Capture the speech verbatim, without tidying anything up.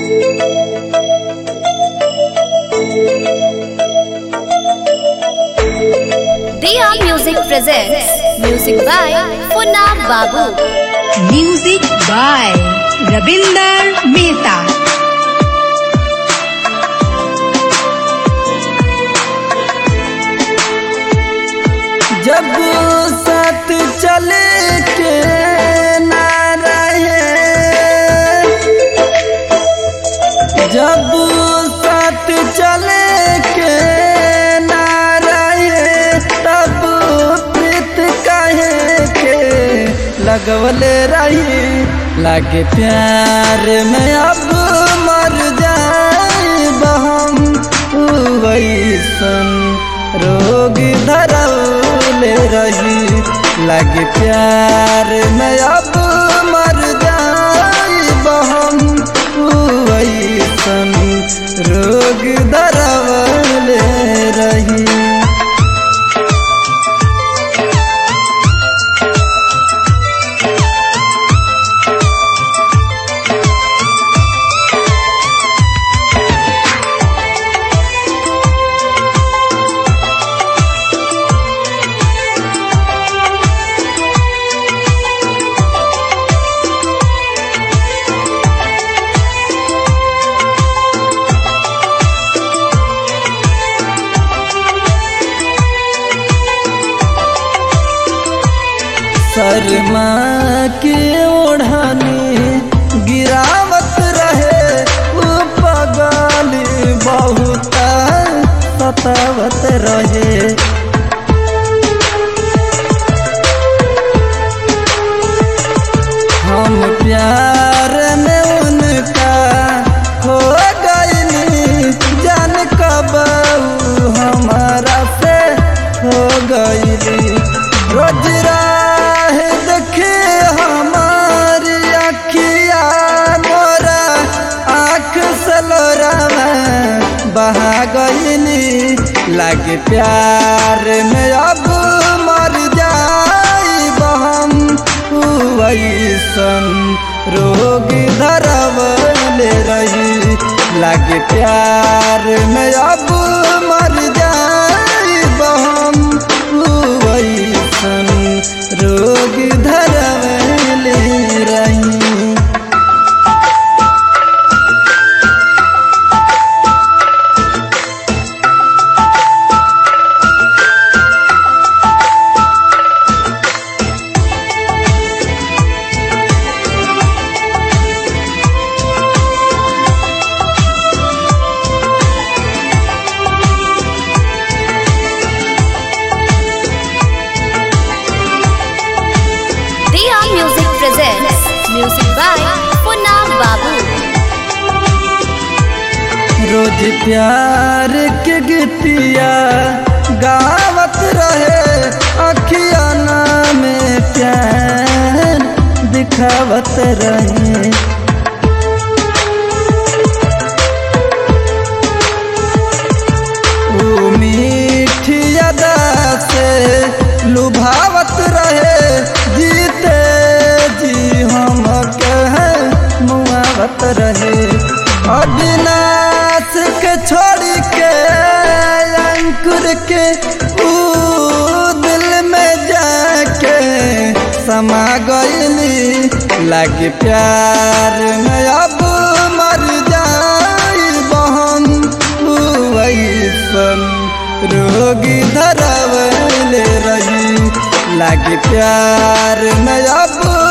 Diya Music presents music by Funab Babu. Music by Rabinder Mehta. जब साथ चले के ना रहे, जब साथ चले के ना रहे, तब प्रीत कहे के लगवले रही। लागे प्यार में अब मर जाए हम, वैसन रोग धरौले रही। लागे प्यार में अब मर जाए हम, वैसन रोग धरौले रही। शर्मा के ओढ़नी गिरावत रहे, वो पगल बहुत सतावत रहे। हम प्यार में उनका हो गईली, जान कब हमारा से हो गईली। रोज राह देखे हमारी अखिया, मोरा आँख सलोरा में बहा गईली। लागे प्यार में अब मर जाई हम, वैसन रोग धरवले रही। लागे प्यार में अब मर जाई हम, वैसन रोग धरवले रही। Diya Music presents music by Funab Babu. रोज प्यार के गीतिया गावत रहे, अखिया में प्यार दिखावत रहे। वो मीठी अदा से लुभावत रहे, जीते जी हम कहे मुआवत रहे। अविनाश के छोड़ के अंकुर के ऊ दिल में जाके समा गईली। लागे प्यार में अब मर जाई हम, वैसन रोगी धरवले रही। लागे प्यार में अब